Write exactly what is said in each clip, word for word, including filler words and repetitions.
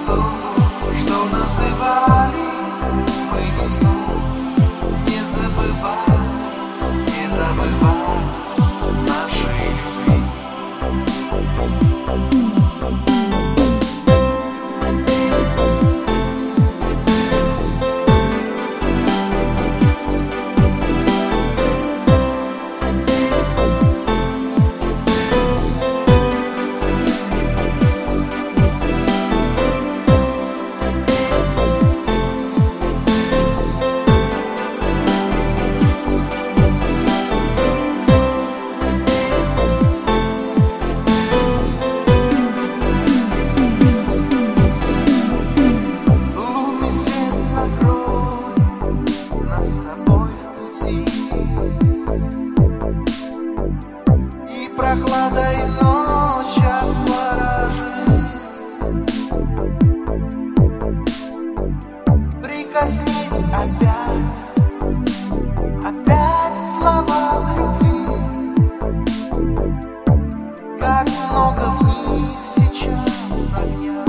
сон, что называли мы не сном. Не забывай, не забывай нашей любви. Прохлада и ночь обворожит. Прикоснись опять, опять к словам любви. Как много в них сейчас огня.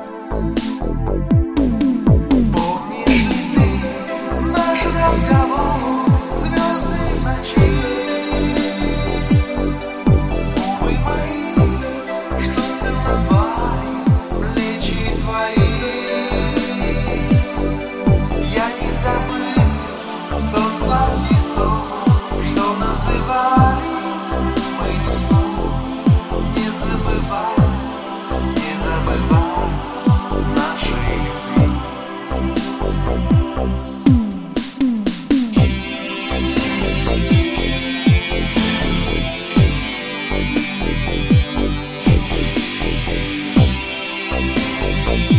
Помнишь ли ты наш разговор, звезды в ночи? Тот сладкий сон, что называли мы не сном. Не забывай, не забывай нашей любви. We'll be right back.